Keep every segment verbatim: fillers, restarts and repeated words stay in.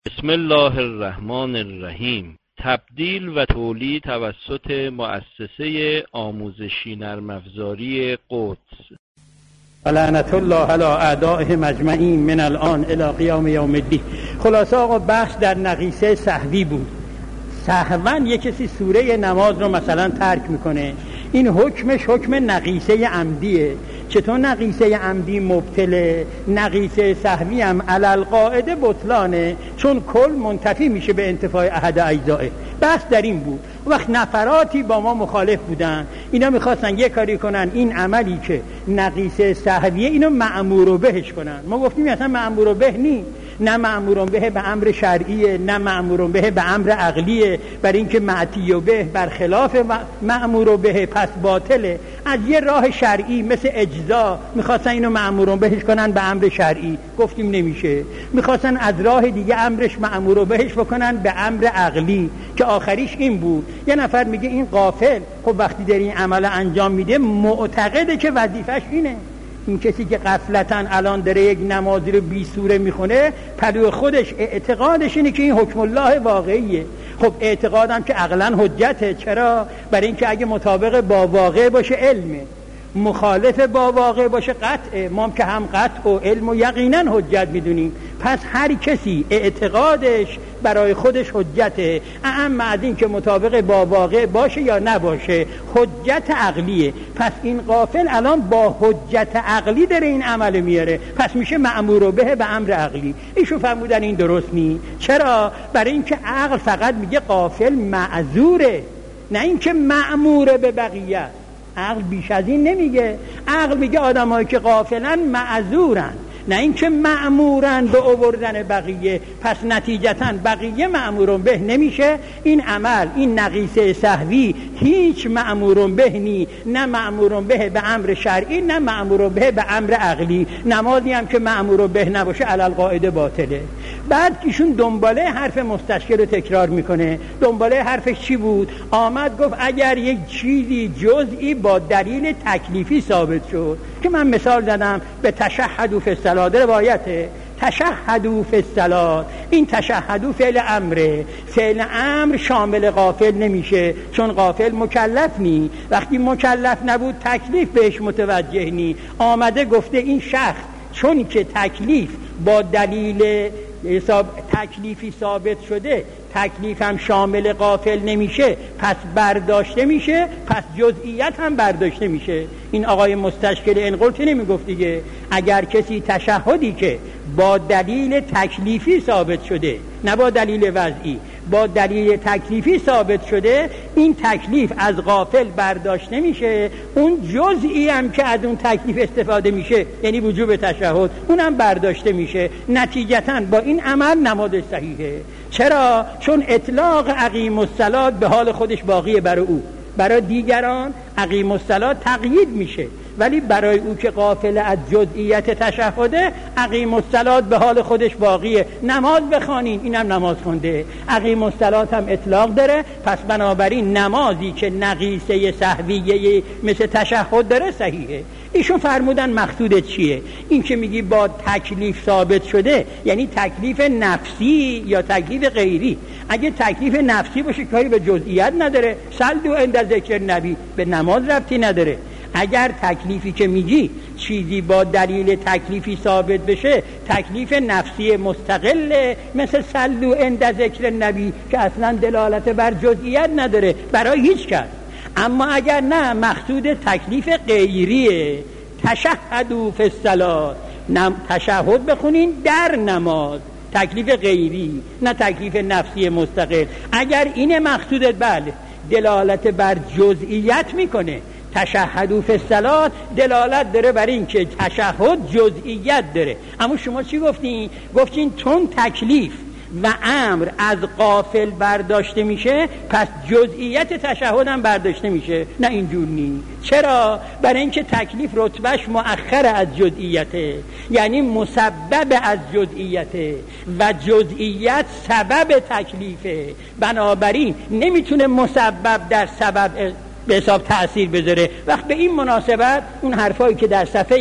بسم الله الرحمن الرحیم. تبدیل و تولید توسط مؤسسه آموزشی نرم افزاری قدس. لعنت الله علی اعدائهم اجمعین من الان الی قیام یوم الدین. خلاصه آقا بحث در نقیصه سهوی بود. سهوا یک کسی سوره نماز رو مثلا ترک میکنه، این حکمش حکم نقیصه عمدیه. چطور نقیصه عمدی مبتله، نقیصه سهوی هم علی القاعده بطلانه، چون کل منتفی میشه به انتفاع احد اجزائه. بحث در این بود. وقت نفراتی با ما مخالف بودن، اینا میخواستن یه کاری کنن این عملی که نقیصه سهویه اینو مأمور بهش کنن. ما گفتیم اصلا مأمور به نی، نه مأمور به به امر شرعیه، نه مأمور به به امر عقلیه، بر اینکه معتی به برخلاف مأمور به پس باطله. از یه راه شرعی مثل اجزا میخواستن اینو مأمور بهش کنن به امر شرعی، گفتیم نمیشه. میخواستن از راه دیگه امرش مأمور بهش بکنن به امر عقلی که آخریش این بود. یه نفر میگه این غافل، خب وقتی در این عمل انجام میده معتقده که وظیفش اینه. این کسی که غفلتاً الان داره یک نمازی رو بی سوره میخونه، پلو خودش اعتقادش اینه که این حکم الله واقعیه. خب اعتقادم که عقلاً حجته. چرا؟ برای اینکه اگه مطابق با واقع باشه علمه، مخالف با واقع باشه قطعه. ما هم که هم قطع و علم و یقیناً حجت میدونیم. پس هر کسی اعتقادش برای خودش حجته، اما از این که مطابق با واقع باشه یا نباشه حجت عقلیه. پس این غافل الان با حجت عقلی داره این عمل میاره، پس میشه مأمور به به امر عقلی. ایشو فرمودن این درست نی. چرا؟ برای اینکه عقل فقط میگه غافل معذوره، نه اینکه مأمور به بقیه. عقل بیش از این نمیگه. عقل میگه آدمایی که غافلن معذورن، نه اینکه مأمورن به آوردن بقیه. پس نتیجتاً بقیه مأمورون به نمیشه. این عمل، این نقیصه سهوی هیچ مأمورون به نی، نه مأمورون به به امر شرعی، نه مأمورون به به امر عقلی. نمازی هم که مأمور به نباشه علی القاعده باطله. بعد ایشون دنباله حرف مستشکل رو تکرار میکنه. دنباله حرفش چی بود؟ آمد گفت اگر یک چیزی جزئی با دلیل تکلیفی ثابت شد، که من مثال زدم به تشهد فی الصلاة روایته، تشهدوا فی الصلاة. این تشهدوا فعل امره، فعل امر شامل غافل نمیشه، چون غافل مکلف نی. وقتی مکلف نبود تکلیف بهش متوجه نی. آمده گفته این شخص چون که تکلیف با دلیل حساب تکلیفی ثابت شده، تکلیف هم شامل غافل نمیشه، پس برداشته میشه، پس جزئیات هم برداشته میشه. این آقای مستشکل انقلتی نمیگفت دیگه؟ اگر کسی تشهدی که با دلیل تکلیفی ثابت شده، نه با دلیل وضعی، با دلیل تکلیفی ثابت شده، این تکلیف از غافل برداشت نمیشه. اون جزئی هم که از اون تکلیف استفاده میشه، یعنی وجوب تشهد، اونم برداشته میشه. نتیجتاً با این عمل نماز صحیحه. چرا؟ چون اطلاق اقیم الصلاة به حال خودش باقیه برای او. برای دیگران اقیم الصلاة تقیید میشه، ولی برای او که غافل از جزئیات تشهده، اقیم الصلاة به حال خودش باقیه. نماز بخوانین، اینم نماز خونده. اقیم الصلاة هم اطلاق داره. پس بنابراین نمازی که نقیصه سهویه مثل تشهد داره صحیحه. ایشون فرمودن مقصود چیه؟ این که میگی با تکلیف ثابت شده، یعنی تکلیف نفسی یا تکلیف غیری. اگه تکلیف نفسی باشه کاری به جزئیات نداره، صلوا عند ذکر نبی، به نماز ربطی نداره. اگر تکلیفی که میگی چیزی با دلیل تکلیفی ثابت بشه، تکلیف نفسی مستقل مثل صلوا عند ذکر نبی که اصلا دلالت بر جزئیات نداره برای هیچ کس. اما اگر نه، مقصود تکلیف غیریه، تشهدوا فی الصلاة، تشهد بخونین در نماز، تکلیف غیری، نه تکلیف نفسی مستقل. اگر این مقصودت، بله دلالت بر جزئیات میکنه. تشهدوا فی الصلاة دلالت داره بر این که تشهد جزئیات داره. اما شما چی گفتین؟ گفتین چون تکلیف و امر از غافل برداشته میشه، پس جزئیات تشهد هم برداشته میشه. نه اینجور نی. چرا؟ برای اینکه تکلیف رتبهش مؤخر از جزئیاته، یعنی مسبب از جزئیاته و جزئیات سبب تکلیفه. بنابراین نمیتونه مسبب در سبب به حساب تأثیر بذاره. وقت به این مناسبت اون حرفایی که در صفحه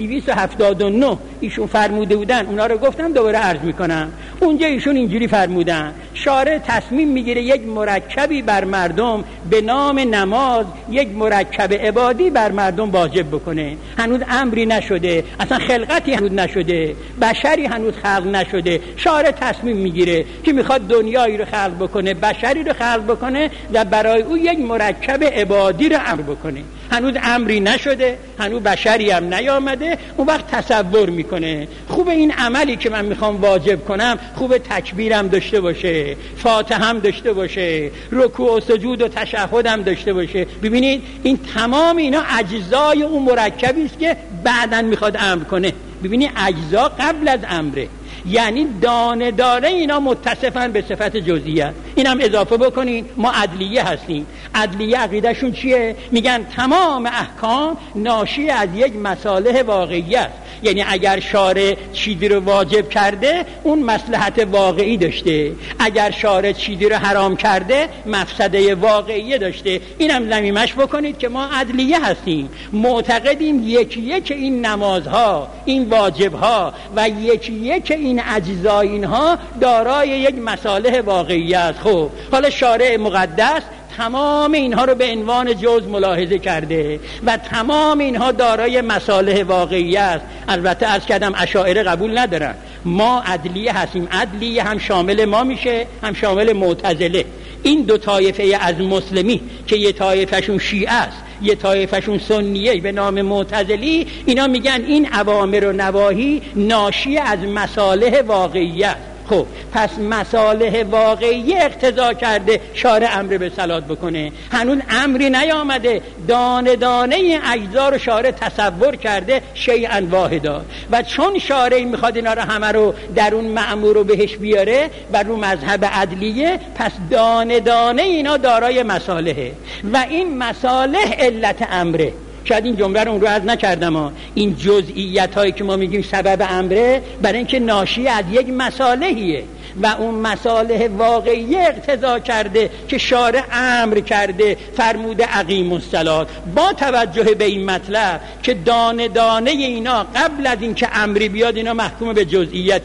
دویست و هفتاد و نه ایشون فرموده بودن، اونا رو گفتم دوباره عرض میکنم. اونجا ایشون اینجوری فرمودن: شارع تصمیم میگیره یک مرکبی بر مردم به نام نماز، یک مرکب عبادی بر مردم واجب بکنه. هنوز امری نشده، اصلا خلقتی هنوز نشده، بشری هنوز خلق نشده. شارع تصمیم میگیره که میخواد دنیایی رو خلق بکنه، بشری رو خلق بکنه و برای او یک مرکب عبادی رو امر بکنه. هنوز امری نشده، هنوز بشری هم نیامده. اون وقت تصور میکنه خوب این عملی که من میخوام واجب کنم خوب تکبیرم داشته باشه، فاتحه هم داشته باشه، رکوع و سجود و تشهد هم داشته باشه. ببینید این تمام اینا اجزای اون مرکبی است که بعداً میخواد امر کنه. ببینید اجزا قبل از امره، یعنی دانه داره اینا متصفن به صفت جزئیات. اینم اضافه بکنین ما عدلیه هستیم. عدلیه عقیدهشون چیه؟ میگن تمام احکام ناشی از یک مصالح واقعی است. یعنی اگر شارع چیزی رو واجب کرده اون مصلحت واقعی داشته، اگر شارع چیزی رو حرام کرده مفسده واقعی داشته. اینم ضمیمش بکنید که ما عدلیه هستیم، معتقدیم یکی یک این نمازها، این واجبها و یکی یک این اجزای اینها دارای یک مصالح واقعی است. خب حالا شارع مقدس تمام اینها رو به عنوان جز ملاحظه کرده و تمام اینها دارای مصالح واقعی است. البته عرض کردم اشاعره قبول ندارن، ما عدلیه هستیم. عدلیه هم شامل ما میشه هم شامل معتزله. این دو طایفه از مسلمی که یه طایفهشون شیعه است یه طایفهشون سنیه به نام معتزلی، اینا میگن این اوامر و نواهی ناشی از مصالح واقعی است. خب پس مصالح واقعی اقتضا کرده شارع امر به صلات بکنه. هنوز امری نیامده، دانه دانه این اجزا رو شارع تصور کرده شیئا واحدا و چون شارع میخواد اینا رو همه رو در اون مأمور رو بهش بیاره و رو مذهب عدلیه، پس دانه دانه اینا دارای مصالحه و این مصالح علت امره. شاید این جمله رو اون رو عرض نکردم ها. این جزئیات هایی که ما میگیم سبب امره برای اینکه ناشی از یک مصالحیه و اون مصالح واقعی اقتضا کرده که شارع امر کرده فرموده اقیموا الصلاة. با توجه به این مطلب که دانه دانه اینا قبل از اینکه امری بیاد اینا محکوم به جزئیات،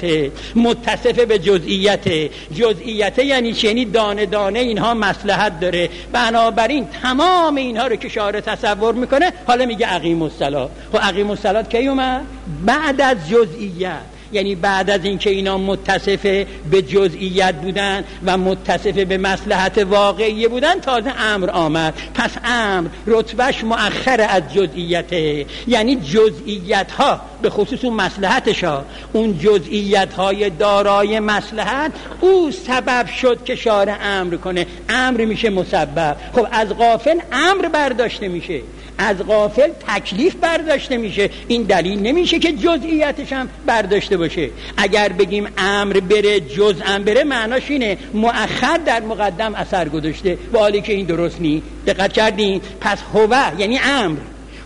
متصف به جزئیات. جزئیات یعنی چی؟ یعنی دانه دانه اینها مصلحت داره، بنابراین تمام اینها رو که شارع تصور میکنه حالا میگه اقیموا الصلاة. خب اقیموا الصلاة کی اومد؟ بعد از جزئیات، یعنی بعد از اینکه اینا متصف به جزئیات بودن و متصف به مصلحت واقعی بودن تازه امر آمد. پس امر رتبهش مؤخر از جزئیاته، یعنی جزئیات ها به خصوص اون مصلحتش ها، اون جزئیات های دارای مصلحت او سبب شد که شارع امر کنه. امر میشه مسبب. خب از غافل امر برداشته میشه، از غافل تکلیف برداشته میشه. این دلیل نمیشه که جزئیاتش هم برداشته باشه. اگر بگیم امر بره جزء بره معناش اینه مؤخر در مقدم اثر گذاشته، و حالی که این درست نیست. دقت کردین؟ پس هو یعنی امر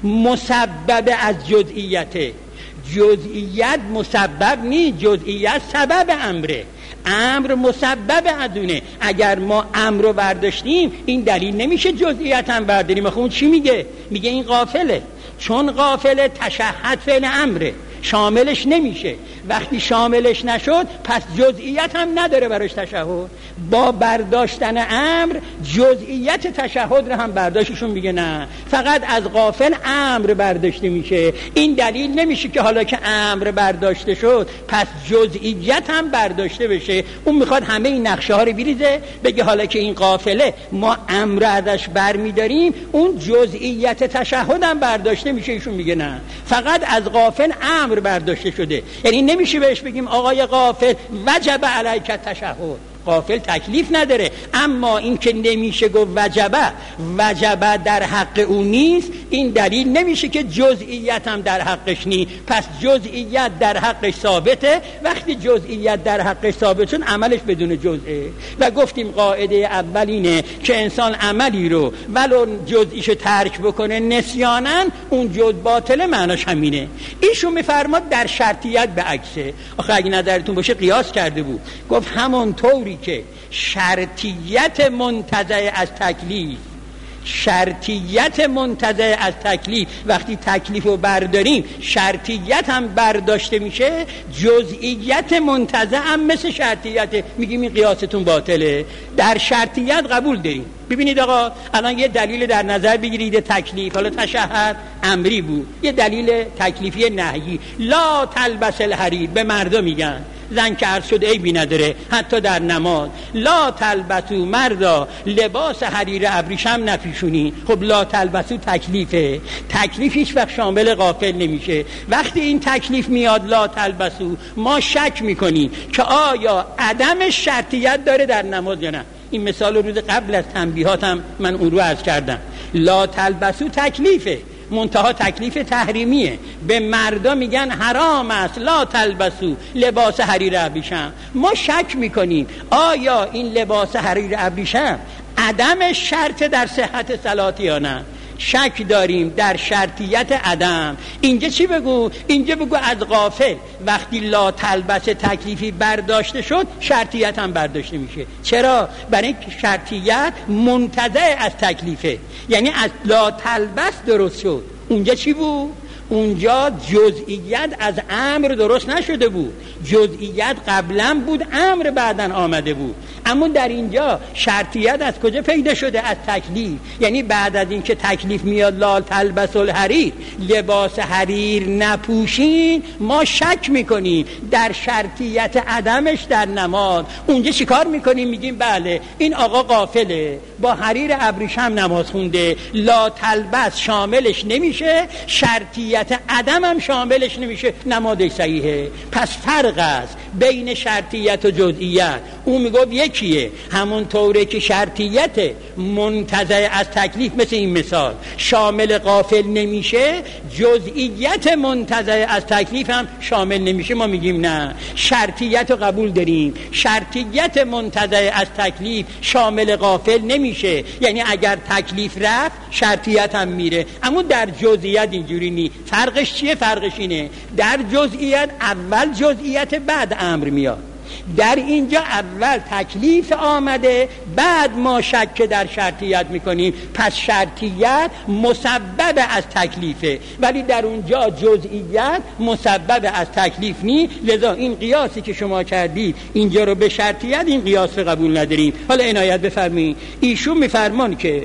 مسبب از جزئیاته. جزئیات مسبب نیست، جزئیات سبب امره. امر مسبب ادونه. اگر ما امر رو برداشتیم این دلیل نمیشه جزئیات هم برداریم. خب اون چی میگه؟ میگه این غافله، چون غافله تشهد فعل امره، شاملش نمیشه. وقتی شاملش نشد پس جزئیات هم نداره براش تشهد. با برداشتن امر جزئیات تشهد رو هم برداشتشون میگه نه، فقط از غافل امر برداشته میشه. این دلیل نمیشه که حالا که امر برداشته شد پس جزئیات هم برداشته بشه. اون میخواد همه این نقشه ها رو بریزه، بگه حالا که این غافله ما امر ازش برمیداریم اون جزئیات تشهد هم برداشته میشه. ایشون میگه نه، فقط از غافل امر برداشته شده. یعنی نمیشه بهش بگیم آقای غافل وجب علیک تشهد. غافل تکلیف نداره. اما این که نمیشه گفت وجبه وجبه در حق او نیست، این دلیل نمیشه که جزئیات هم در حقش نیست. پس جزئیات در حقش ثابته. وقتی جزئیات در حقش ثابت شد عملش بدون جزئه. و گفتیم قاعده اول اینه که انسان عملی رو ولو جزئیشو ترک بکنه نسیانن اون جزء باطله، معناش همینه. ایشون میفرماد در شرطیت به عکسه. آخه اگه نظرتون باشه قیاس کرده بود، گفت همون طوری که شرطیت منتزع از تکلیف شرطیت منتزع از تکلیف، وقتی تکلیف رو برداریم شرطیت هم برداشته میشه، جزئیت منتزع هم مثل شرطیت، میگیم این قیاستون باطله. در شرطیت قبول داریم. ببینید آقا الان یه دلیل در نظر بگیرید تکلیف، حالا تشهد امری بود، یه دلیل تکلیفی نهیی، لا تلبس الحریر، به مردم میگن زن که عرض شد عیبی نداره حتی در نماز، لا تلبسو، مردا لباس حریر ابریشم نپیشونی. خب لا تلبسو تکلیفه، تکلیف هیچ وقت شامل غافل نمیشه. وقتی این تکلیف میاد لا تلبسو، ما شک میکنیم که آیا عدم شرطیت داره در نماز یا نه. این مثال روز قبل از تنبیهاتم من اون رو عرض کردم. لا تلبسو تکلیفه، منتها تکلیف تحریمیه، به مردا میگن حرام است لا تلبسو لباس حریر ابریشم. ما شک میکنیم آیا این لباس حریر ابریشم عدم شرط در صحت صلات یا نه. شک داریم در شرطیت عدم. اینجا چی بگو؟ اینجا بگو از غافل وقتی لا تلبس تکلیفی برداشته شد شرطیت هم برداشته میشه. چرا؟ برای اینکه شرطیت منتزع از تکلیفه، یعنی از لا تلبس درست شد. اونجا چی بود؟ اونجا جزئیت از امر درست نشده بود، جزئیت قبلا بود، امر بعدن آمده بود. اما در اینجا شرطیت از کجا پیدا شده؟ از تکلیف. یعنی بعد از اینکه تکلیف میاد لا تلبس الحریر، لباس حریر نپوشین، ما شک میکنیم در شرطیت عدمش در نماز. اونجا چیکار میکنیم؟ میگیم بله این آقا غافله، با حریر ابریشم نماز خونده، لا تلبس شاملش نمیشه، شرطیت عدم هم شاملش نمیشه، نمازش صحیحه. پس فرق است بین شرطیت و جزئیت. اون میگه یکیه، همون طوره که شرطیت منتزع از تکلیف مثل این مثال شامل غافل نمیشه، جزئیت منتزع از تکلیف هم شامل نمیشه. ما میگیم نه، شرطیت رو قبول داریم، شرطیت منتزع از تکلیف شامل غافل نمیشه، یعنی اگر تکلیف رفت شرطیت هم میره. اما در جزئیت اینجوری نی. فرقش چیه؟ فرقش اینه در جزئیت اول جزئیت بعد امر میاد، در اینجا اول تکلیف آمده بعد ما شک در شرطیت میکنیم. پس شرطیت مسبب از تکلیفه، ولی در اونجا جزئیت مسبب از تکلیف نی. لذا این قیاسی که شما کردید اینجا رو به شرطیت، این قیاس رو قبول نداریم. حالا عنایت بفرمایید، ایشون میفرمان که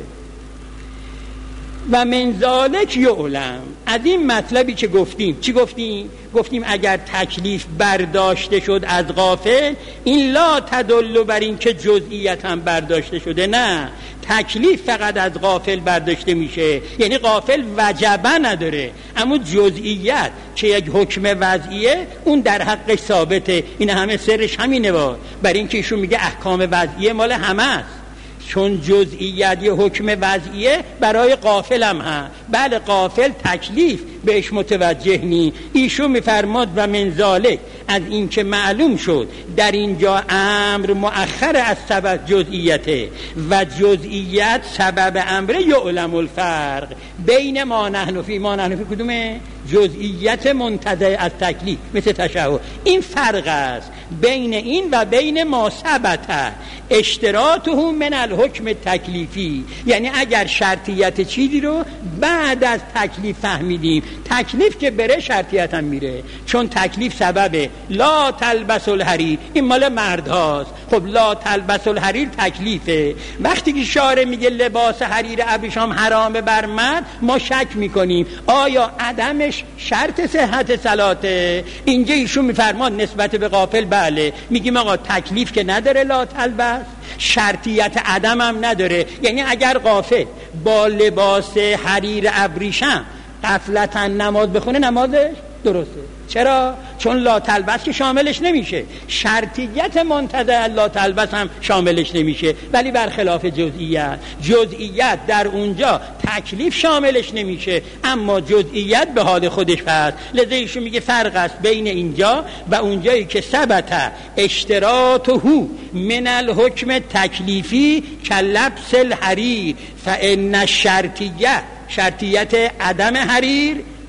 و من ذالک یعلم، از این مطلبی که گفتیم. چی گفتیم؟ گفتیم اگر تکلیف برداشته شد از غافل، این لا تدل بر این که جزئیت هم برداشته شده، نه، تکلیف فقط از غافل برداشته میشه، یعنی غافل وجبه نداره، اما جزئیت که یک حکم وضعیه اون در حقش ثابته. این همه سرش همینه، با برای اینکه ایشون میگه احکام وضعیه مال همه است، چون جزئیت یه حکم وضعیه برای غافل هم هست. بله غافل تکلیف بهش متوجه نی. ایشون میفرماد و من ذالک، از این که معلوم شد در اینجا امر مؤخر از سبب جزئیته و جزئیت سبب امر، یعلم الفرق بین ما نحن فی. ما نحن فی کدومه؟ جزئیت منتزع از تکلیف مثل تشهد. این فرق است بین این و بین ما ثبت اشتراطه من الحکم تکلیفی. یعنی اگر شرطیت چیزی رو بعد از تکلیف فهمیدیم، تکلیف که بره شرطیت هم میره، چون تکلیف سببه. لا تلبس الحریر این مال مرد هاست، خب لا تلبس الحریر تکلیفه. وقتی که شارع میگه لباس حریر ابریشم حرامه بر مرد، ما شک میکنیم آیا عدمش شرط صحت صلاته؟ اینجا ایشون میفرمان نسبت به غافل بله، میگیم آقا تکلیف که نداره لا تلبس، شرطیت عدم هم نداره. یعنی اگر غافل با لباس حریر ابریشم غفلتاً نماز بخونه، نمازش درسته. چرا؟ چون لا تلبس که شاملش نمیشه، شرطیت منتزع لا تلبس هم شاملش نمیشه. ولی برخلاف جزئیت، جزئیت در اونجا تکلیف شاملش نمیشه، اما جزئیت به حال خودش هست. لذا ایشون میگه فرق است بین اینجا و اونجایی که ثبت اشتراطه من الحکم تکلیفی کلبس الحریر فان الشرطیه، شرطیت عدم حریر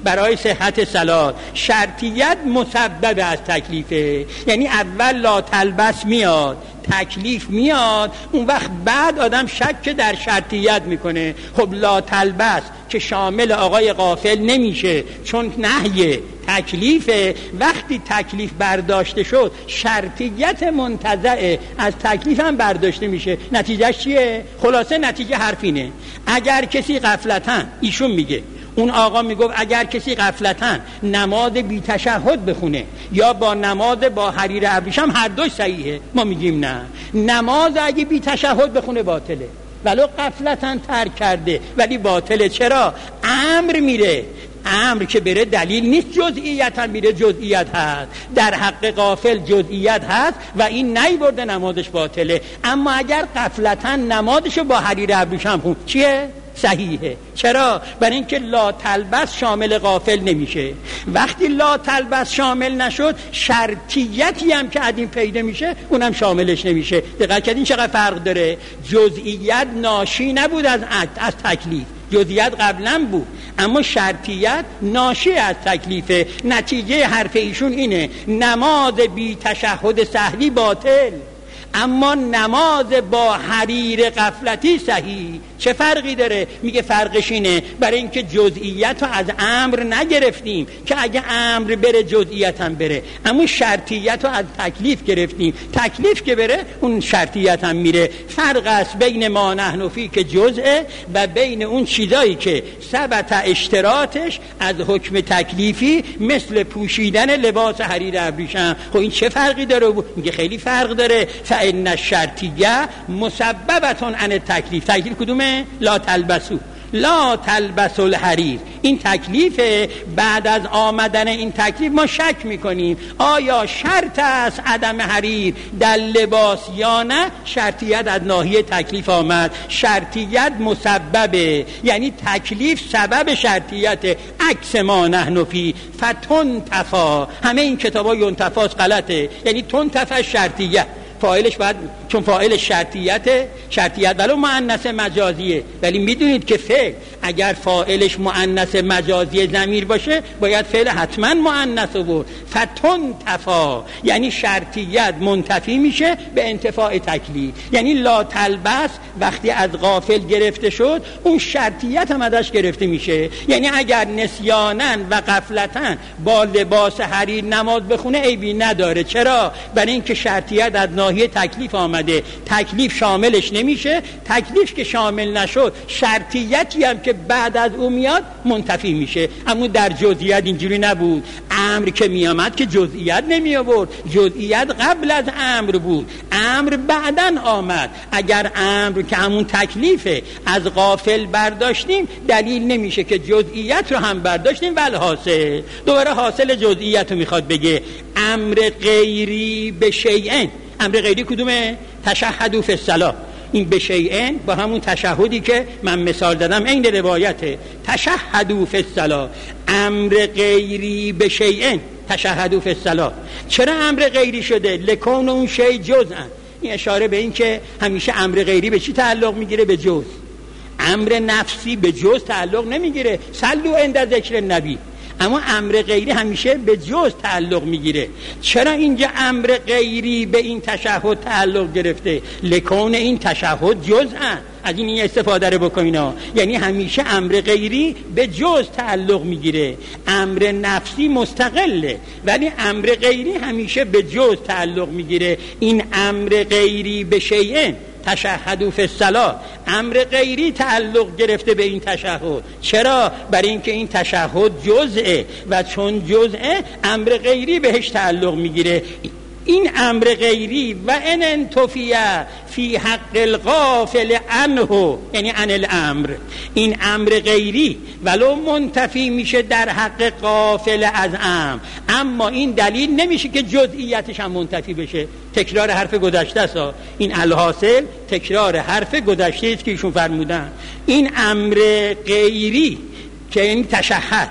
برای صحت صلات. شرطیت مسبب از تکلیفه، یعنی اول لا تلبس میاد، تکلیف میاد، اون وقت بعد آدم شک در شرطیت میکنه. خب لا تلبس که شامل آقای غافل نمیشه چون نهی تکلیفه، وقتی تکلیف برداشته شد شرطیت منتزع از تکلیف هم برداشته میشه. نتیجهش چیه؟ خلاصه نتیجه حرفینه. اگر کسی غفلتاً، ایشون میگه، اون آقا میگفت اگر کسی غفلتاً نماز بی تشهد بخونه یا با نماز با حریر ابریشم هر دوش صحیحه. ما میگیم نه، نماز اگه بی تشهد بخونه باطله، ولو غفلتاً ترک کرده ولی باطله. چرا؟ امر میره، امر که بره دلیل نیست جزئیت هم میره، جزئیت هست. در حق غافل جزئیت هست و این نیورده نمازش باطله. اما اگر غفلتاً نمازشو با حریر ابریشم خون چیه؟ صحیحه. چرا؟ برای اینکه لا تلبس شامل غافل نمیشه. وقتی لا تلبس شامل نشد شرطیتی هم که از این پیدا میشه اونم شاملش نمیشه. دقت کردین چقدر فرق داره؟ جزئیت ناشی نبود از از تکلیف، جزئیات قبلا بود، اما شرطیت ناشی از تکلیفه. نتیجه حرف ایشون اینه نماز بی تشهد سهوی باطل، اما نماز با حریر غفلتی صحیح. چه فرقی داره؟ میگه فرقش اینه برای اینکه جزئیت رو از امر نگرفتیم که اگه امر بره جزئیت هم بره، اما شرطیت رو از تکلیف گرفتیم، تکلیف که بره اون شرطیت هم میره. فرق است بین ما نحن فی که جزئه و بین اون چیزایی که ثبت اشتراطش از حکم تکلیفی مثل پوشیدن لباس حریر ابریشم. خب این چه فرقی داره؟ میگه خیلی فرق داره. فإن الشرطیه مسببتون عن تکلیف. تکلیف کدومه؟ لا تلبسو، لا تلبسوا الحریر. این تکلیفه. بعد از آمدن این تکلیف ما شک میکنیم آیا شرط است عدم حریر در لباس یا نه. شرطیت از ناحیه تکلیف آمد، شرطیت مسببه، یعنی تکلیف سبب شرطیت. عکس ما نحن فی فتنتفا. همه این کتابا ینتفاس غلطه، یعنی تنتفا شرطیت. فاعلش باید، چون فاعل شرطیته، شرطیت ولو مؤنث مجازیه، ولی میدونید که فعل اگر فاعلش مؤنث مجازی ضمیر باشه باید فعل حتما مؤنث بود. فتن تفا یعنی شرطیت منتفی میشه به انتفاع تکلیف. یعنی لا تلبس وقتی از غافل گرفته شد اون شرطیت هم ازش گرفته میشه. یعنی اگر نسیانن و غفلتن با لباس حریر نماز بخونه عیبی نداره. چرا؟ برای اینکه شرطیت از ناحیه تکلیف آمده، تکلیف شاملش نمیشه. تکلیف که شامل نشد شرطیتی هم که بعد از اون میاد منتفی میشه. اما در جزئیات اینجوری نبود. امر که میامد که جزئیات نمی آورد، جزئیات قبل از امر بود، امر بعداً آمد. اگر امر که همون تکلیفه از غافل برداشتیم دلیل نمیشه که جزئیات رو هم برداشتیم. ولی حاصل دوباره حاصل جزئیات رو میخواد بگه. امر غیری به شیئن. امر غیری کدومه؟ تشهدوا فی الصلاة. این به شیئن با همون تشهدی که من مثال دادم عین روایته. تشهدوا فی الصلاة. امر غیری به شیئن تشهدوا فی الصلاة. چرا امر غیری شده؟ لکون اون شیء جزءا. این اشاره به این که همیشه امر غیری به چی تعلق میگیره؟ به جز. امر نفسی به جز تعلق نمیگیره. صلوا عند ذکر النبی. اما امر غیری همیشه به جز تعلق میگیره. چرا اینجا امر غیری به این تشهد تعلق گرفته؟ لکون این تشهد جزءا. از این استفاده رو بکنینا. یعنی همیشه امر غیری به جز تعلق میگیره، امر نفسی مستقله، ولی امر غیری همیشه به جز تعلق میگیره. این امر غیری به شیئن تشهدوا فی الصلاة، امر غیری تعلق گرفته به این تشهد. چرا؟ برای اینکه این تشهد جزئه و چون جزئه امر غیری بهش تعلق میگیره. این امر غیری و ان انتفیه فی حق الغافل عنه، یعنی عن الامر، این امر غیری ولو منتفی میشه در حق غافل از امر، اما این دلیل نمیشه که جزئیاتش هم منتفی بشه. تکرار حرف گذشته است. این الحاصل تکرار حرف گذشته است که ایشون فرمودن. این امر غیری که این تشهد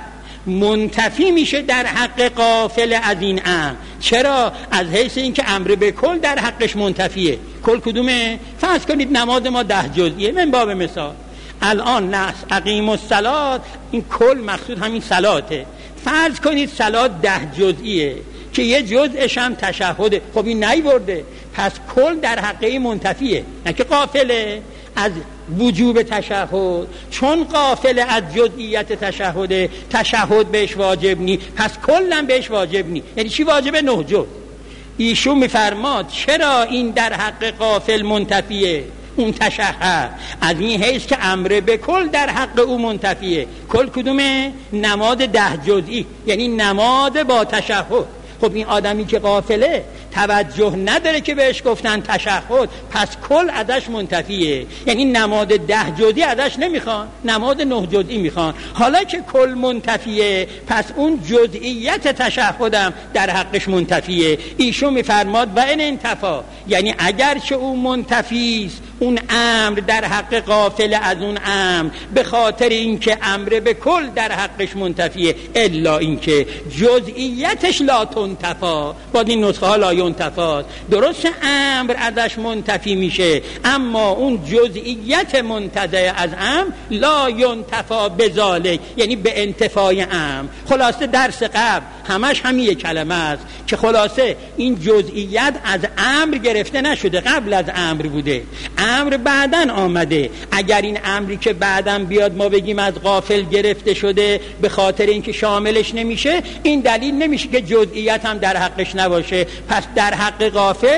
منتفی میشه در حق غافل از این امر. چرا؟ از حیث این که امر به کل در حقش منتفیه. کل کدومه؟ فرض کنید نماز ما ده جزئیه من باب مثال. الان نه اقیم الصلات، این کل مقصود همین صلاته. فرض کنید صلات ده جزئیه که یه جزءش هم تشهده، خب این نیورده، پس کل در حقه منتفیه، نه که غافله از وجوب تشهد. چون غافل از جزئیت تشهد، تشهد بهش واجب نی، پس کلا بهش واجب نی. یعنی چی واجبه؟ نه جز. ایشون میفرماد چرا این در حق غافل منتفیه اون تشهد؟ از این حیث که امر به کل در حق او منتفیه. کل کدومه؟ نماد ده جزئی، یعنی نماد با تشهد. خب این آدمی که غافله توجه نداره که بهش گفتن تشهد، پس کل ازش منتفیه، یعنی نماد ده جزئی ازش نمیخوان، نماد نه جزئی میخوان. حالا که کل منتفیه، پس اون جزئیت تشهدم در حقش منتفیه. ایشون میفرماد و این انتفا، یعنی اگر که اون منتفیست اون امر در حق غافل از اون امر، به خاطر اینکه امر به کل در حقش منتفیه، الا اینکه جزئیتش لا تنتفا. با این نسخه ها لا ینتفا، درست امر ازش منتفی میشه، اما اون جزئیت منتزع از امر لا ینتفا بذالک، یعنی به انتفای امر. خلاصه درس قبل همش همین یک کلمه است که خلاصه این جزئیت از امر گرفته نشده، قبل از امر بوده، امر بعدن آمده. اگر این امری که بعدن بیاد ما بگیم از غافل گرفته شده به خاطر اینکه شاملش نمیشه، این دلیل نمیشه که جزئیت هم در حقش نباشه. پس در حق غافل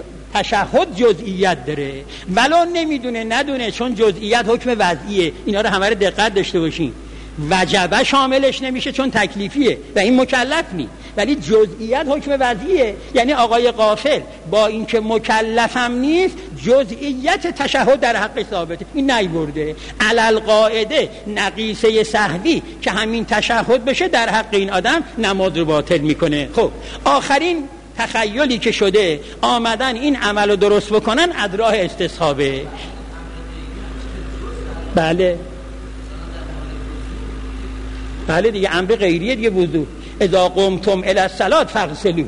تشهد جزئیت داره، ولو نمیدونه ندونه، چون جزئیت حکم وضعیه. اینا رو همه رو دقت داشته باشین. وجبه شاملش نمیشه چون تکلیفیه و این مکلف نی، ولی جزئیت حکم وضعیه. یعنی آقای غافل با اینکه مکلفم نیست، جزئیت تشهد در حق ثابته، این نیورده. علل قاعده نقیصه سهوی که همین تشهد بشه در حق این آدم نماز رو باطل میکنه. خب آخرین تخیلی که شده آمدن این عمل رو درست بکنن از راه استصحابه. بله بله دیگه، امر غیریه دیگه. وضو اذا قمتم الی الصلاة فاغسلوا.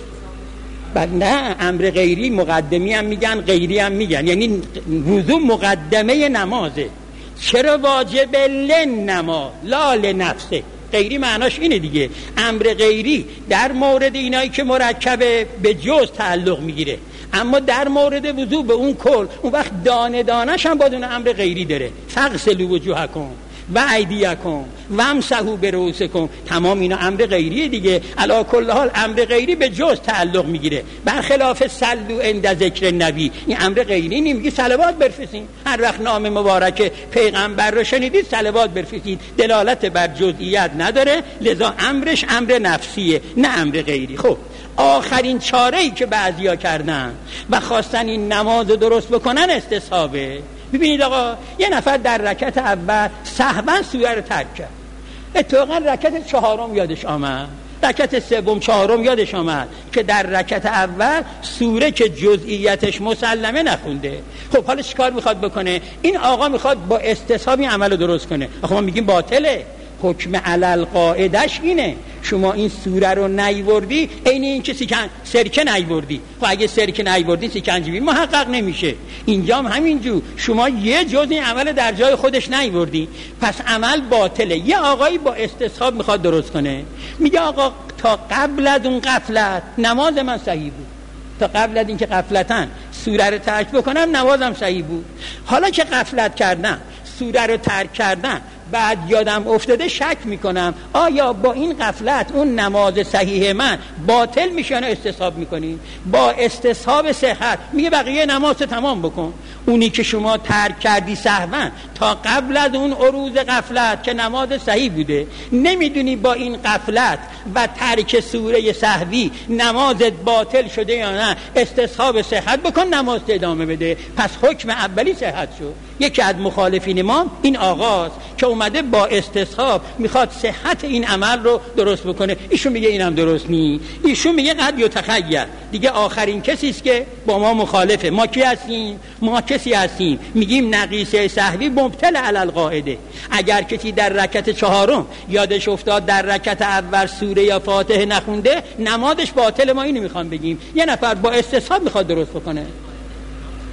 بله نه، امر غیری مقدمی هم میگن، غیری هم میگن، یعنی وضو مقدمه نمازه. چرا واجبه؟ لنما لا لنفسه. غیری معناش اینه دیگه. امر غیری در مورد اینایی که مرکبه به جز تعلق میگیره، اما در مورد وضو به اون کل. اون وقت دانه دانش هم بدون امر غیری داره. فغسلوا وجوهکم و ایدیکم و امسحوا برؤوسکم. تمام اینا امر غیریه دیگه. علی کل حال امر غیری به جز تعلق میگیره، برخلاف صلوا عند ذکر نبی. این امر غیری نمیگه صلوات برفرستین، هر وقت نام مبارک پیغمبر رو شنیدید صلوات برفرستید، دلالت بر جزئیت نداره، لذا امرش امر نفسیه نه امر غیری. خب آخرین چاره‌ای که بعضیا کردن و خواستن این نماز رو درست بکنن استصحابه. ببینید آقا، یه نفر در رکعت اول سهوا سوره رو ترک کرد، اتفاقا رکعت چهارم یادش آمد، رکعت سوم چهارم یادش آمد که در رکعت اول سوره که جزئیتش مسلمه نخونده. خب حالا چیکار میخواد بکنه؟ این آقا میخواد با استصحاب این عمل رو درست کنه. آخه ما میگیم باطله. حکم علل قاعدش اینه، شما این سوره رو نیوردی عین این که سکن سرکه نیوردی. خب اگه سرکه نیوردی سکنجبی محقق نمیشه. اینجا هم همینجور، شما یه جز این عمل در جای خودش نیوردی، پس عمل باطله. یه آقایی با استصحاب میخواد درست کنه، میگه آقا تا قبل از اون غفلت نماز من صحیح بود، تا قبل از اینکه غفلتن سوره رو ترک بکنم نمازم صحیح بود. حالا که غفلت کردم سوره رو ترک کردم، بعد یادم افتاده، شک میکنم آیا با این غفلت اون نماز صحیح من باطل میشه یا استصحاب میکنی؟ با استصحاب صحت میگه بقیه نماز تمام بکن. اونی که شما ترک کردی سهوا تا قبل از اون عروض غفلت که نماز صحیح بوده، نمیدونی با این غفلت و ترک سوره سهوی نمازت باطل شده یا نه، استصحاب صحت بکن، نماز ادامه بده. پس حکم اولی صحت شد. یکی از مخالفین ما این آغاز که اومده با استصحاب میخواد صحت این عمل رو درست بکنه، ایشون میگه اینم درست نی. ایشون میگه قد یتخیر، دیگه آخرین کسی است که با ما مخالفه. ما کی هستیم؟ ما کسی هستیم میگیم نقیصه سهوی مبطل علی القاعده. اگر کسی در رکعت چهارم یادش افتاد در رکعت اول سوره یا فاتحه نخونده، نمازش باطل. ما اینو میخوام بگیم. یه نفر با استصحاب میخواد درست بکنه.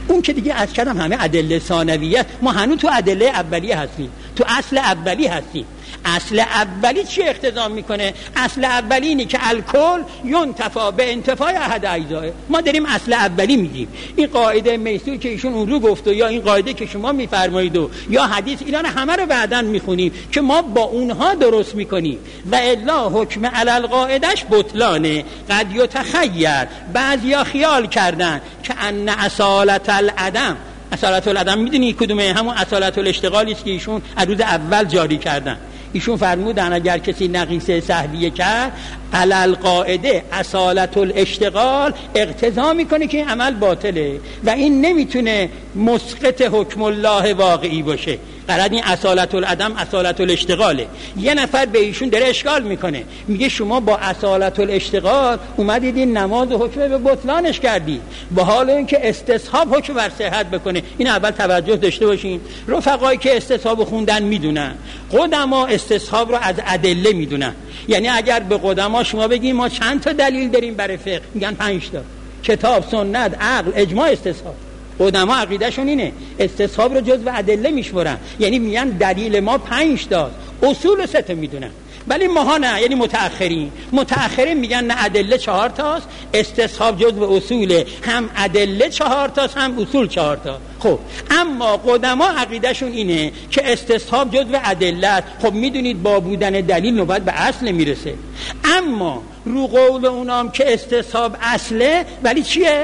اون که دیگه از کردم همه ادله ثانویه، ما هنوز تو ادله اولیه هستیم، تو اصل اولی هستیم. اصل اولی چی اقتضا میکنه؟ اصل اولی اینه که الکل ینتفا به انتفاع احد اجزائه. ما داریم اصل اولی میگیم. این قاعده میسور که ایشون اون رو گفت و یا این قاعده که شما میفرمایید و یا حدیث، اینا همه رو بعداً میخونیم که ما با اونها درست میکنیم. و الا حکم علی القاعدهش بطلانه. قد یتخیر، بعضیا خیال کردن که ان اصالت العدم، اصالت العدم میدونی کدومه؟ همون اصالت الاشتغالی است که ایشون از روز اول جاری کردن. ایشون فرمودن اگر کسی نقیصه سهویه کرد علی القاعده اصالت الاشتغال اقتضا میکنه که این عمل باطله و این نمیتونه مسقط حکم الله واقعی باشه. قرار این اصالت العدم اصالت الاشتغاله. یه نفر به ایشون داره اشکال میکنه، میگه شما با اصالت الاشتغال اومدید این نماز و حکم به بطلانش کردید، با حال اینکه استصحاب حکم بر صحت بکنه. این اول توجه داشته باشین. رفقایی که استصحاب خوندن میدونن، قدما استصحاب رو از ادله میدونن. یعنی اگر به قدما شما بگیم ما چند تا دلیل داریم برای فقه، میگن پنج تا: کتاب، سنت، عقل، اجماع، استصحاب. قدما عقیدهشون اینه، استصحاب رو جزو ادله میشمرن، یعنی میگن دلیل ما پنج تا، اصول سه تا میدونن. ولی ماها نه، یعنی متأخرین متأخرین میگن نه، ادله چهار تاست، استصحاب جزو اصوله، هم ادله چهار تاست هم اصول چهار تا. خب اما قدما عقیدهشون اینه که استصحاب جزو ادله است. خب میدونید با بودن دلیل نوبت به اصل میرسه. اما رو قول اونام که استصحاب اصله، ولی چیه؟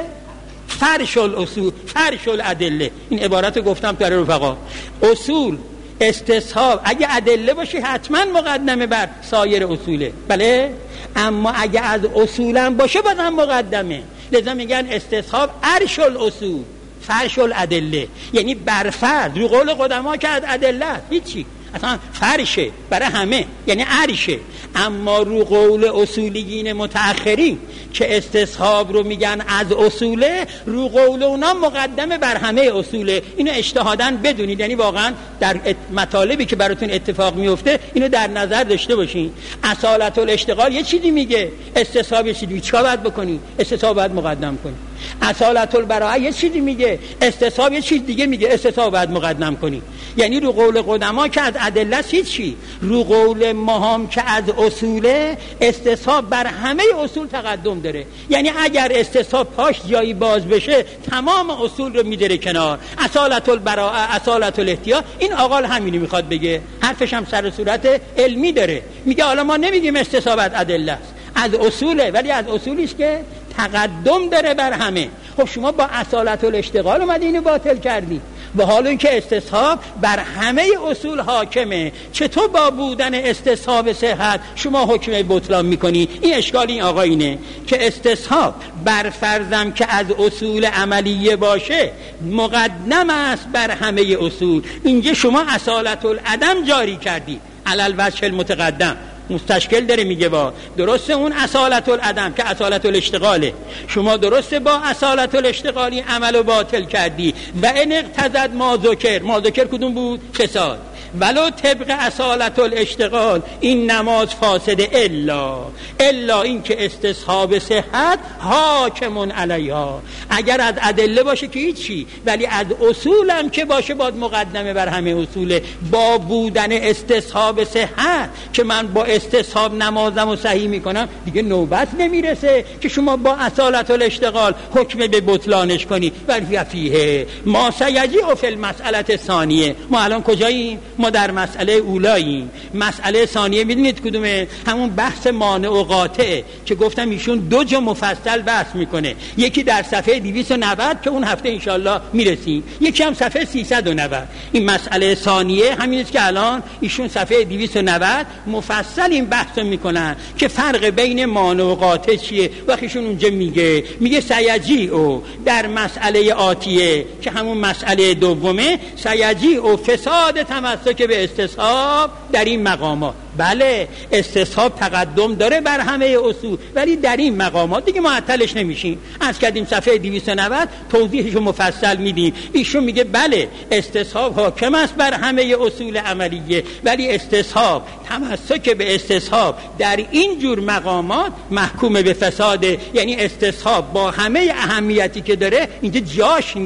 فرش الاصول، فرش الادله. این عبارت رو گفتم برای رفقا. اصول، استصحاب اگه ادله باشه حتما مقدمه بر سایر اصوله، بله؟ اما اگه از اصولم باشه بازم مقدمه. لذا میگن استصحاب عرش الاصول، فرش الادله، یعنی بر فرض. رو قول قدما که از ادله هیچی، اصلا فرشه برای همه، یعنی عرشه. اما رو قول اصولیین متأخرین که استصحاب رو میگن از اصوله، رو قول اونا مقدمه بر همه اصوله. اینو اجتهاداً بدونید، یعنی واقعا در مطالبی که براتون اتفاق میفته اینو در نظر داشته باشین. اصالت الاشتغال یه چیزی میگه، استصحاب یه چیزی، چیکار باید بکنی؟ استصحاب باید مقدم کنی. اصالت البراءه یه چیزی میگه، استصحاب یه چیز دیگه میگه، استصحاب باید مقدم کنی. یعنی رو قول قدما که از ادله هیچ چی، رو قول ما هم که از اصوله، استصحاب بر همه اصول تقدم داره. یعنی اگر استصحاب پاش جایی باز بشه تمام اصول رو میداره کنار. اصالت البراءه، اصالت الاحتیاط، این آقا همینی میخواد بگه، حرفش هم سر صورت علمی داره. میگه حالا ما نمیگیم استصحاب از ادله است، از اصوله، ولی از اصولی است که تقدم داره بر همه. خب شما با اصالت الاشتغال اومدی اینو باطل کردی، و حالا اینکه استصحاب بر همه اصول حاکمه، چطور با بودن استصحاب صحت شما حکم بطلان میکنی؟ این اشکال این آقا اینه که استصحاب بر فرضم که از اصول عملیه باشه مقدم است بر همه اصول. اینجا شما اصالت العدم جاری کردی علی الوجه المتقدم. مستشکل داره میگه با درسته اون اصالت العدم که اصالت الاشتغاله، شما درسته با اصالت الاشتغالی عملو باطل کردی. و ان اقتضت ما ذکر، ما ذکر کدوم بود؟ فساد. ولو طبق اصالت الاشتغال این نماز فاسده، الا الا این که استصحاب صحت حاکمون علیها. اگر از ادله باشه که هیچی، ولی از اصولم که باشه باید مقدمه بر همه اصوله. با بودن استصحاب صحت که من با استصحاب نمازم و صحیح میکنم، دیگه نوبت نمیرسه که شما با اصالت الاشتغال حکم به بطلانش کنی. ولی فیه ما سیجیء فی المسئله ثانیه. ما الان کجاییم؟ ما در مسئله اولاییم. مسئله ثانیه میدونید کدومه؟ همون بحث مانع و قاطع که گفتم ایشون دو جا مفصل بحث میکنه. یکی در صفحه دویست و نود که اون هفته انشالله میرسیم، یکی هم صفحه سیصد و نود. این مسئله ثانیه همین است که الان ایشون صفحه دویست و نود مفصل این بحث میکنن که فرق بین مانع و قاطع چیه. وقتیشون اونجا میگه میگه سیجیء در مسئله آتیه که همون مسئله دومه، سیجیء فساد تمسک به استصحاب در این مقامات. بله استصحاب تقدم داره بر همه اصول، ولی در این مقامات دیگه معطلش نمیشیم. از کردیم صفحه دویست و نود توضیحش مفصل میدیم. ایشون میگه بله استصحاب حاکم است بر همه اصول عملیه، ولی استصحاب تمسک به استصحاب در این جور مقامات محکوم به فساده. یعنی استصحاب با همه اهمیتی که داره اینجا جاش نی.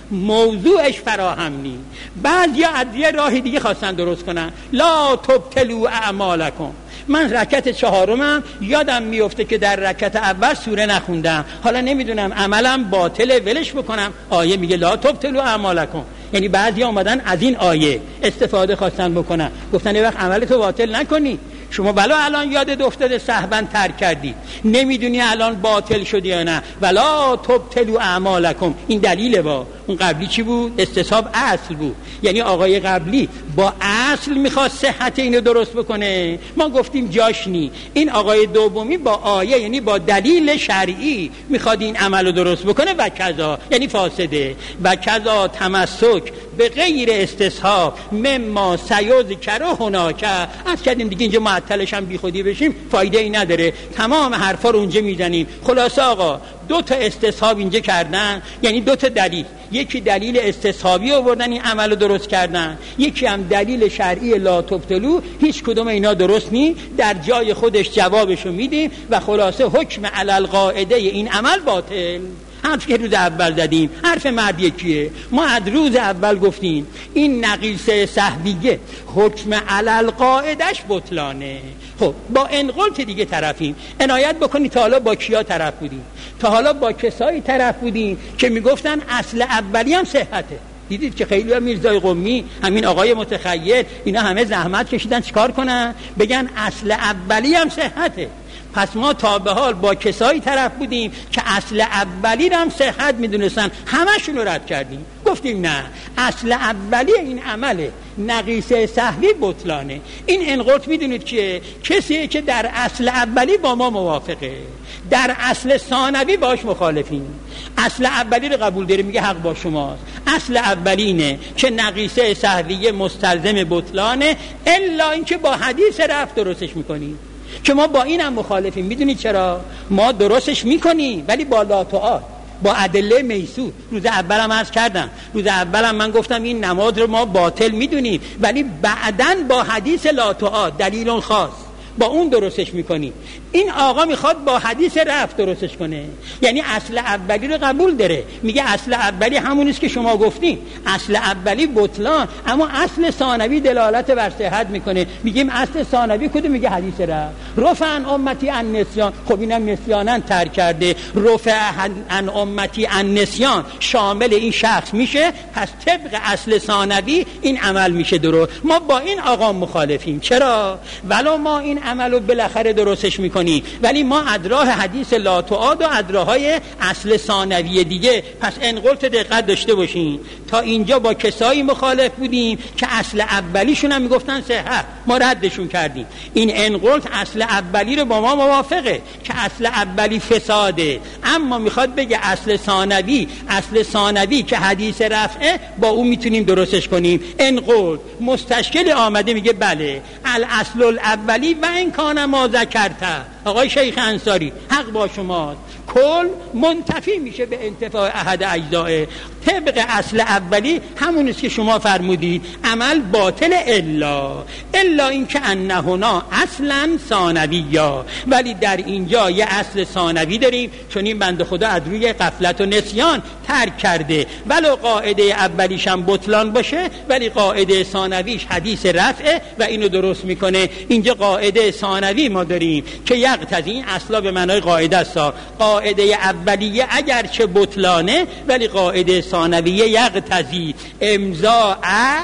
موضوعش فراهم نیست. بعضیا از یه راه دیگه خواستن درست کنن، لا تبطلوا اعمالکم. من رکعت چهارمم یادم میفته که در رکعت اول سوره نخوندم، حالا نمیدونم عملم باطله ولش بکنم. آیه میگه لا تبطلوا اعمالکم، یعنی بعضی اومدن از این آیه استفاده خواستن بکنن، گفتن یه وقت عملتو باطل نکنی. شما بلا الان یاد افتاده سهوا ترک کردی، نمیدونی الان باطل شدی یا نه. ولا تبطلوا اعمالکم، این دلیله. با اون قبلی چی بود؟ استصحاب اصل بود، یعنی آقای قبلی با اصل میخواست صحت اینو درست بکنه، ما گفتیم جاش نی. این آقای دومی با آیه، یعنی با دلیل شرعی میخواد این عملو درست بکنه. و کذا یعنی فاسده. و کذا تمسک به غیر استصحاب مما سیذکر هناک. از کردیم دیگه اینجا معطلش هم بی خودی بشیم فایده ای نداره، تمام حرفا رو اونجا میزنیم. خلاصه آقا دو تا استصحاب اینجا کردن، یعنی دو تا دلیل، یکی دلیل استصحابی آوردن این عملو درست کردن، یکی هم دلیل شرعی لا تبطلوا. هیچ کدوم اینا درست نی، در جای خودش جوابشو میدیم و خلاصه حکم علی القاعده این عمل باطل. حرف که روز اول زدیم، حرف مرد یکیه. ما از روز اول گفتیم این نقیصه سهویه حکم علی القاعدهش بطلانه. خب با انقلت دیگه طرفیم. عنایت بکنی تا حالا با کیا طرف بودیم؟ تا حالا با کسایی طرف بودیم که میگفتن اصل اولی هم صحته. دیدید که خیلی ها میرزای قمی، همین آقای متخیل، اینا همه زحمت کشیدن چیکار کنن؟ بگن اصل اولی هم صحته. پس ما تا به حال با کسایی طرف بودیم که اصل اولی رو هم صحت میدونستن، همشون رو رد کردیم. گفتیم نه، اصل اولی این عمله نقیصه سهوی بطلانه. این انقلت میدونید که کسی که در اصل اولی با ما موافقه، در اصل ثانوی باش مخالفیم. اصل اولی رو قبول داره، میگه حق با شماست. اصل اولی اینه که نقیصه سهوی مستلزم بطلانه، الا اینکه با حدیث رفع درستش میکنیم، که ما با این هم مخالفیم. میدونید چرا؟ ما درستش میکنیم ولی با لاتعاد، با ادله میسور. روز اولم عرض کردم، روز اولم من گفتم این نماز رو ما باطل میدونیم ولی بعدن با حدیث لاتعاد دلیل خاص با اون درستش میکنیم. این آقا میخواد با حدیث رفع درستش کنه، یعنی اصل اولی رو قبول داره، میگه اصل اولی همونیست که شما گفتین، اصل اولی بطلان، اما اصل ثانوی دلالت بر صحت میکنه. میگیم اصل ثانوی کدوم؟ میگه حدیث رفع. رفع عن امتی عن نسیان. خب اینم نسیانن ترک کرده، رفع عن امتی عن نسیان شامل این شخص میشه، پس طبق اصل ثانوی این عمل میشه درست. ما با این آقا مخالفیم. چرا؟ ولو ما این عملو بالاخره درستش میکنی ولی ما ادراه حدیث لا تعاد و ادراهای اصل ثانوی دیگه. پس انقلت دقت داشته باشین. تا اینجا با کسایی مخالف بودیم که اصل اولیشون هم میگفتن صحت، ما ردشون کردیم. این انقلت اصل اولی رو با ما موافقه که اصل اولی فساده، اما میخواد بگه اصل ثانوی، اصل ثانوی که حدیث رفعه، با اون میتونیم درستش کنیم. انقلت مستشکل آمده میگه بله الاصل الاولی و این کان ما ذکرته. آقای شیخ انصاری حق با شماست، کل منتفی میشه به انتفاع احد اجزائه. طبق اصل اولی همونیست که شما فرمودید، عمل باطل الا الا این که انه هنا اصلا ثانویا، ولی در اینجا یه اصل ثانوی داریم چون این بنده خدا از روی غفلت و نسیان ترک کرده. ولو قاعده اولیش هم بطلان باشه ولی قاعده ثانویش حدیث رفعه و اینو درست میکنه. اینجا قاعده ثانوی ما داریم که یقتضی، این اصلا به معنای قاعده است، قاعده اولیه اگر چه بطلانه ولی قاعده ثانویه یقتضی امضاء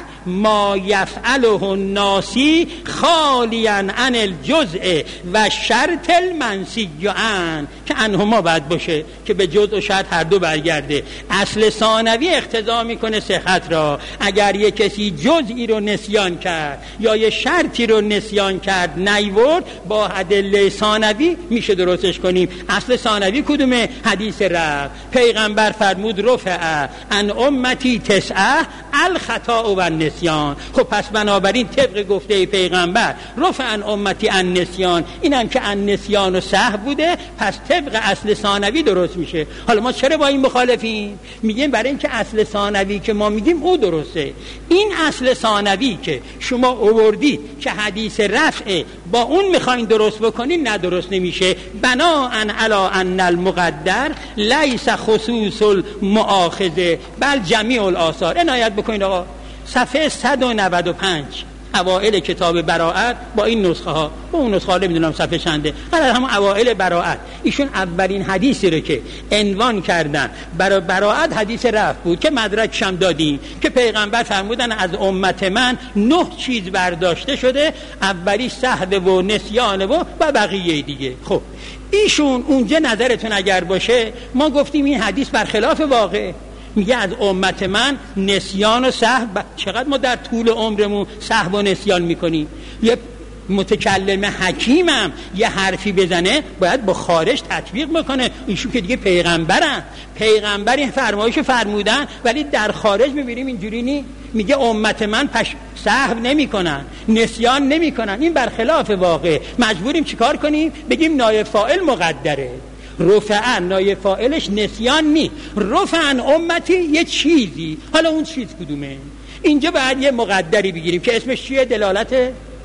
ما یفعله الناسی خالیا عن الجزء و شرط المنسی عن، که انهما باید باشه که به جزء و شرط هر دو برگرده. اصل ثانوی اقتضا میکنه صحت را. اگر یک کسی جزئی رو نسیان کرد یا یه شرطی رو نسیان کرد نیورد، با ادله ثانوی میشه درستش کنیم. اصل ثانوی کدومه؟ حدیث رفع. پیغمبر فرمود رفع عن امتی تسعه الخطا و النسیان. خب پس بنابراین طبق گفته پیغمبر رفع عن امتی النسیان، اینم که النسیان و سهو بوده، پس طبق اصل ثانوی درست میشه. حالا ما چرا با این مخالفیم؟ میگیم برای اینکه اصل ثانوی که ما میگیم او درسته. این اصل ثانوی که شما آوردید که حدیث رفع با اون میخواین درست بکنین، نه درست نمیشه. بناءً علی ان المقدر لیس خصوص المؤاخذه بل جمیع الاثار. عنایت بکنید آقا، صفحه صد و نود و پنج اوائل کتاب براءت با این نسخه ها، با اون نسخه ها نمیدونم صفحه چنده، حالا همون اوائل براءت ایشون اولین حدیثی رو که عنوان کردن برای براءت حدیث رفع بود که مدرکش هم دادیم که پیغمبر فرمودن از امت من نه چیز برداشته شده، اولی سهو و نسیان و و بقیه دیگه. خب ایشون اونجا نظرتون اگر باشه، ما گفتیم این حدیث برخلاف واقع، میگه از امت من نسیان و سهو. چقدر ما در طول عمرمون سهو و نسیان میکنیم؟ یه متکلم حکیمم یه حرفی بزنه باید با خارج تطبیق میکنه. ایشون که دیگه پیغمبرن، پیغمبر این فرمایش فرمودن، ولی در خارج میبینیم اینجوری نی. میگه امت من پش سهو نمیکنن، نسیان نمیکنن. این برخلاف واقع. مجبوریم چیکار کنیم؟ بگیم نایب فاعل مقدره. رفعن نایب فاعلش نسیان نی، رفعن امتی یه چیزی. حالا اون چیز کدومه؟ اینجا باید یه مقدری بگیریم که اسمش چیه؟ دلالت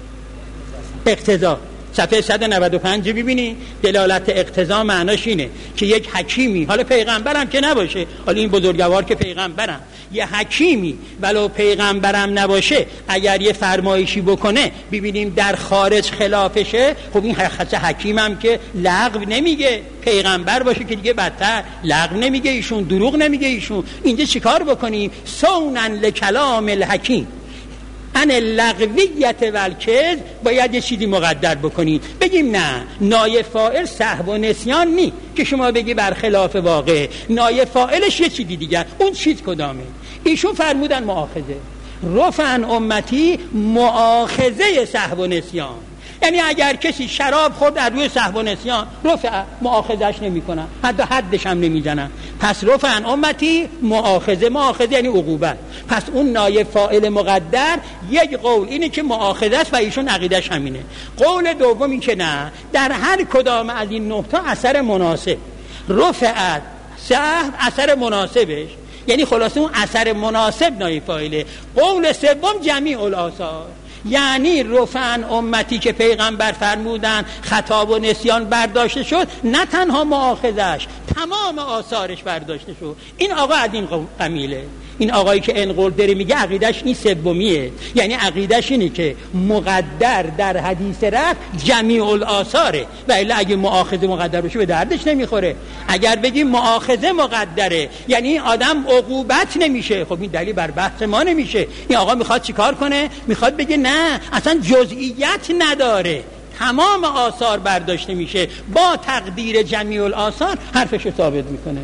اقتضا. صفحه صد و نود و پنج ببینی دلالت اقتضا معناش اینه که یک حکیمی، حالا پیغمبرم که نباشه، حالا این بزرگوار که پیغمبرم، یه حکیمی ولو پیغمبرم نباشه اگر یه فرمایشی بکنه ببینیم در خارج خلافشه، خب این خاص حکیمم که لغو نمیگه، پیغمبر باشه که دیگه بدتر لغو نمیگه ایشون، دروغ نمیگه ایشون. اینجا چیکار بکنیم؟ سونن لکلام الحکیم ان اللغویت والکذب، باید یه چیزی مقدر بکنید. بگیم نه، نایب فاعل سهو و نسیان نی که شما بگی برخلاف واقع، نایب فاعلش یه چیزی دیگر. اون چیز کدامه؟ ایشون فرمودن مؤاخذه. رفعن امتی مؤاخذه سهو و نسیان، یعنی اگر کسی شراب خورد در روی سهو و نسیان، رفع مؤاخذش نمی کنن، حتی حدش هم نمی زنن. پس رفعن امتی مؤاخذه، مؤاخذه یعنی عقوبت. پس اون نایب فاعل مقدر یک قول اینه که مؤاخذه است و ایشون عقیدش همینه. قول دوم این که نه، در هر کدام از این نه تا اثر مناسب، رفعت سهو اثر مناسبش، یعنی خلاصه اون اثر مناسب نایب فاعله. قول سوم جمیع الاثار، یعنی رفعن امتی که پیغمبر فرمودن خطا و نسیان برداشته شد، نه تنها مؤاخذش، تمام آثارش برداشته شد. این آقا از این قمیله. این آقایی که انقل داره میگه عقیدش این سومیه، یعنی عقیدش اینه که مقدر در حدیث رفع جمیع الاثاره، و الا اگه مؤاخذه مقدر بشه به دردش نمیخوره. اگر بگیم مؤاخذه مقدره یعنی این آدم عقوبت نمیشه، خب این دلیل بر بحث ما نمیشه. این آقا میخواد چیکار کنه؟ میخواد بگه نه، اصلا جزئیت نداره، تمام آثار برداشته میشه، با تقدیر جمیع الاثار حرفشو ثابت میکنه.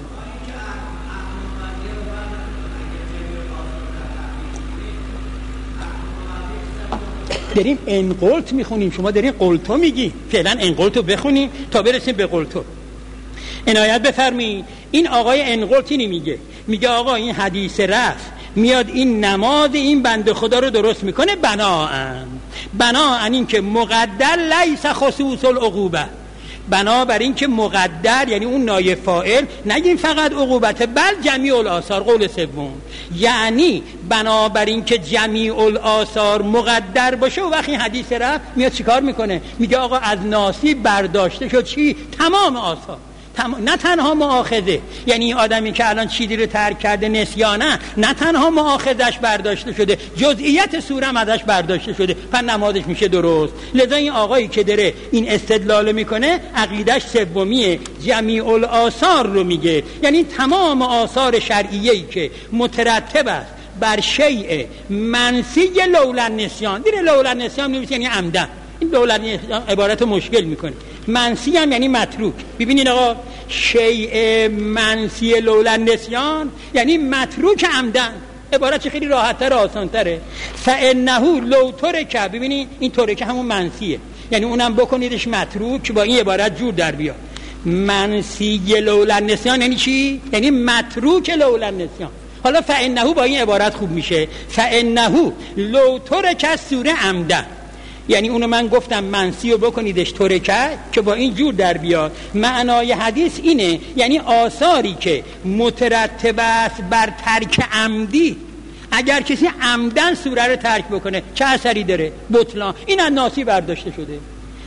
داریم انقلت میخونیم، شما دارین قلتو میگی، فعلا انقلتو بخونیم تا برسیم به قلتو. عنایت بفرمایید. این آقای انقلت اینی میگه، میگه آقا این حدیث رفع میاد این نماز این بنده خدا رو درست میکنه بناءن بناءن این که مقدر لیس خصوص العقوبه، بنابر این که مقدر یعنی اون نایب فاعل، نگیم فقط عقوبت بل جمیع الاثار. قول سوم یعنی بنابر این که جمیع الاثار مقدر باشه، و وقتی حدیث رفع میاد چیکار میکنه؟ میگه آقا از ناصیب برداشته شد چی؟ تمام آثار. تم... نه تنها مؤاخذه، یعنی این آدمی که الان چیزی رو ترک کرده نسیانه، نه تنها مؤاخذش برداشته شده، جزئیات سوره هم ازش برداشته شده، پس نمازش میشه درست. لذا این آقایی که داره این استدلال میکنه عقیدش سومیه، جمیع الاثار رو میگه، یعنی تمام آثار شرعیه‌ای که مترتب است بر شیء منسی لولا نسیان. دیره لولا نسیان نمیشه یعنی عمدن، این دولت عبارت مشکل میکنه. منسی هم یعنی متروک. ببینید آقا، شیء منسی لولا نسیان یعنی متروک عمدن. عبارت خیلی راحت تر و آسان تره. فانه لو ترک، ببینید این ترک همون منسیه، یعنی اونم بکنیدش متروک، با این عبارت جور در بیاد. منسی لولا نسیان یعنی چی؟ یعنی متروک لولا نسیان. حالا فانه با این عبارت خوب میشه، فانه لو ترک السوره عمدا، یعنی اونو من گفتم منسی رو بکنیدش ترکه که با این جور در بیاد. معنای حدیث اینه، یعنی آثاری که مترتب است بر ترک عمدی، اگر کسی عمدن سوره رو ترک بکنه چه اثری داره؟ بطلان. این از ناسی برداشته شده.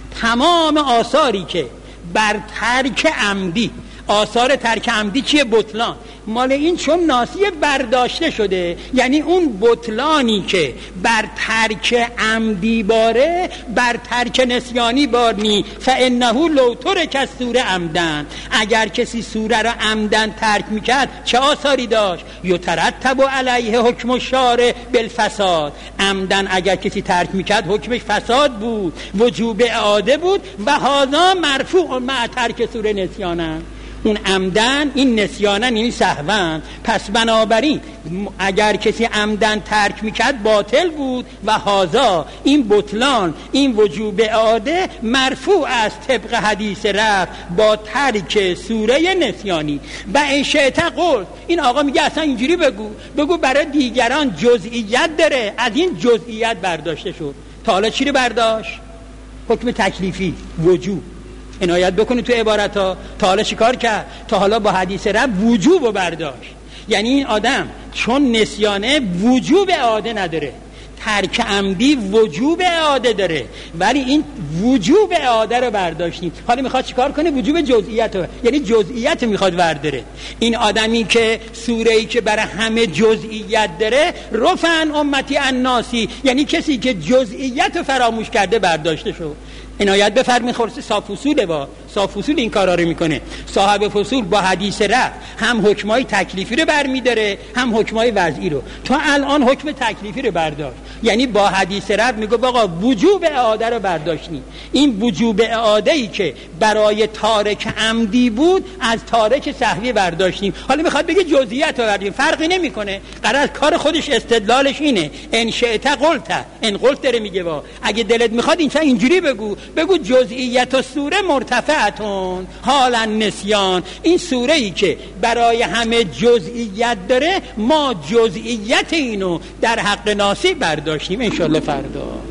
تمام آثاری که بر ترک عمدی، آثار ترک عمدی چیه؟ بطلان. مال این چون ناسی برداشته شده، یعنی اون بطلانی که بر ترک عمدی باره بر ترک نسیانی بار نی. فانه لو ترک السوره عمدن، اگر کسی سوره را عمدن ترک میکرد چه آثاری داشت؟ یترتب علیه حکم الشارع بالفساد، عمدن اگر کسی ترک میکرد حکمش فساد بود، وجوب اعاده بود. و هذا مرفوع مع ترک سوره نسیانن، اون عمدن این نسیانن یعنی سهون. پس بنابراین اگر کسی عمدن ترک میکرد باطل بود و هازا این بطلان، این وجوب اعاده مرفوع است طبق حدیث رفع با ترک سوره نسیانی. و این شیطه قول، این آقا میگه اصلا اینجوری بگو بگو برای دیگران جزئیت داره، از این جزئیت برداشته شد. تا حالا چی رو برداشت؟ حکم تکلیفی، وجوب. عنایت بکنی تو عبارت ها. تا حالا چیکار کرد؟ تا حالا با حدیث رب وجوب رو برداشت، یعنی این آدم چون نسیانه وجوب اعاده نداره، ترک عمدی وجوب اعاده داره، ولی این وجوب اعاده رو برداشتیم. حالا میخواد چیکار کنه؟ وجوب جزئیت رو، یعنی جزئیت میخواد ورداره. این آدمی که سوره‌ای که برای همه جزئیت داره رفعن امتی الناسی، یعنی کسی که جزئیت رو فراموش کرده برداشته شد. عنایت بفرمایید. خلاص صاحب فصوله، با صاحب فصول این کارا رو میکنه. صاحب فصول با حدیث رفع هم حکمای تکلیفی رو برمیداره هم حکمای وضعی رو. تا الان حکم تکلیفی رو برداشت، یعنی با حدیث رفع میگه آقا وجوب اعاده رو برداشتیم. این وجوب اعاده ای که برای تارک عمدی بود از تارک سهوی برداشتیم. حالا میخواد بگه جزئیات رو برداشتیم، فرقی نمیکنه. قرار کار خودش استدلالش اینه، ان شئت قلت، ان قلت داره میگه وا اگه دلت میخواد اینجا اینجوری بگو بگو جزئیت و سوره مرتفعتون حالا نسیان. این سوره ای که برای همه جزئیت داره ما جزئیت اینو در حق ناسی برداشتیم. انشالله فردا